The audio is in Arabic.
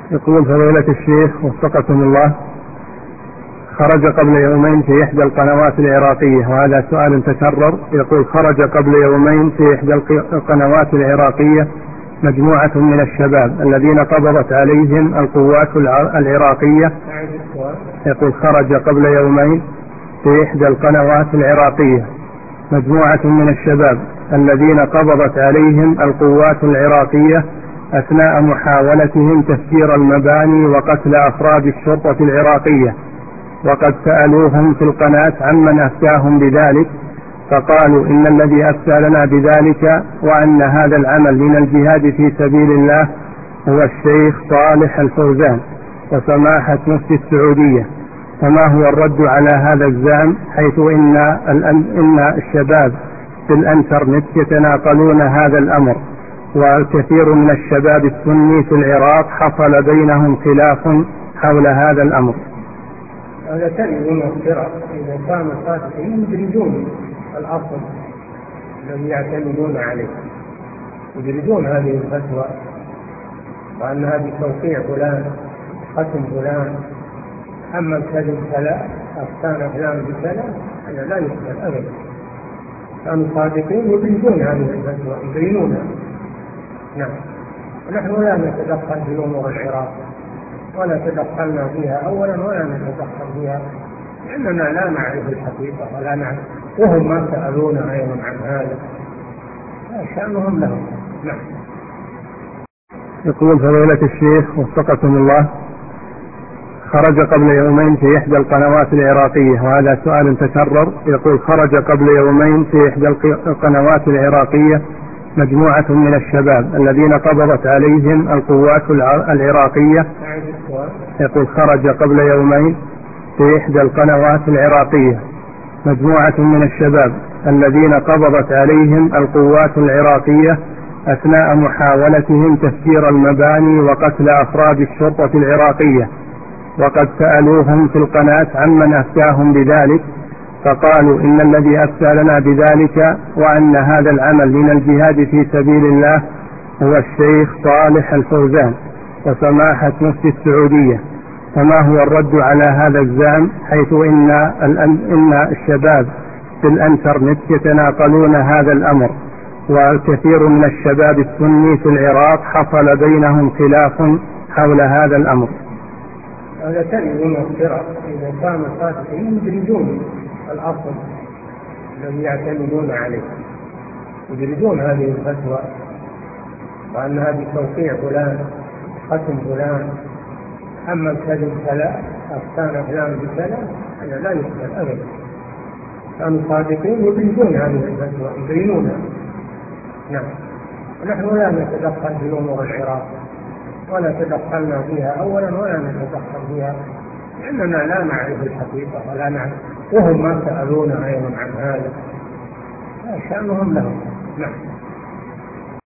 يقول فضيلة الشيخ وفقكم الله، خرج قبل يومين في إحدى القنوات العراقية، وهذا سؤال تكرر. يقول خرج قبل يومين في إحدى القنوات العراقية مجموعة من الشباب الذين قبضت عليهم القوات العراقية. يقول خرج قبل يومين في إحدى القنوات العراقية مجموعة من الشباب الذين قبضت عليهم القوات العراقية أثناء محاولتهم تفجير المباني وقتل أفراد الشرطة العراقية، وقد سألوهم في القناة عمن أفتاهم بذلك، فقالوا إن الذي أفتى لنا بذلك وأن هذا العمل من الجهاد في سبيل الله هو الشيخ صالح الفوزان وسماحة مفتي السعودية. فما هو الرد على هذا الزعم، حيث إن الشباب في الانترنت يتناقلون هذا الأمر، والكثير من الشباب السني في العراق حصل بينهم خلاف حول هذا الأمر؟ هذا كلمة افتراء. إذا كان صادقين يدرجون الأصل الذي يعتمدون عليه، يدرجون هذه الفتوى وأنها بتوقيع فلان ختم فلان. أما الكذب فلا، أفتان فلان بكذا، هذا لا يقبل أبدا. كانوا صادقين يدرجون هذه الفتوى يبينونها. نعم. ونحن لا نتدخل في أمور العراق، ولا تدخلنا فيها أولا ولا نتدخل فيها، لأننا لا نعرف الحقيقة ولا نعرف، وهم ما سألونا أيضا عن هذا، شأنهم لهم. نعم. يقول فضيلة الشيخ وفقكم الله، خرج قبل يومين في إحدى القنوات العراقية، وهذا سؤال تكرر. يقول خرج قبل يومين في إحدى القنوات العراقية مجموعة من الشباب الذين قبضت عليهم القوات العراقية. يقول خرج قبل يومين في إحدى القنوات العراقية مجموعة من الشباب الذين قبضت عليهم القوات العراقية أثناء محاولتهم تفجير المباني وقتل أفراد الشرطة العراقية، وقد سألوهم في القناة عمن أفتاهم بذلك، فقالوا إن الذي أفتى لنا بذلك وأن هذا العمل من الجهاد في سبيل الله هو الشيخ صالح الفوزان وسماحة مفتي السعودية. فما هو الرد على هذا الزعم، حيث إن الشباب في الانترنت يتناقلون هذا الأمر، والكثير من الشباب السني في العراق حصل بينهم خلاف حول هذا الأمر؟ هذا كلمة افتراء. إذا كان صادقين يدرجون الأصل الذي يعتمدون عليه، يدرجون هذه الفتوى وأنها بتوقيع فلان ختم فلان. أما الكذب فلا، أفتان فلان بكذا، هذا لا يقبل أبدا. كانوا صادقين يدرجون هذه الفتوى يبينونها. نعم. ونحن لا نتدخل في أمور العراق، ولا تدخلنا فيها أولا ولا نتدخل فيها، لأننا لا نعرف الحقيقة ولا نعرف، وهم ما سألونا أيضا عن هذا، شأنهم لهم. نعم.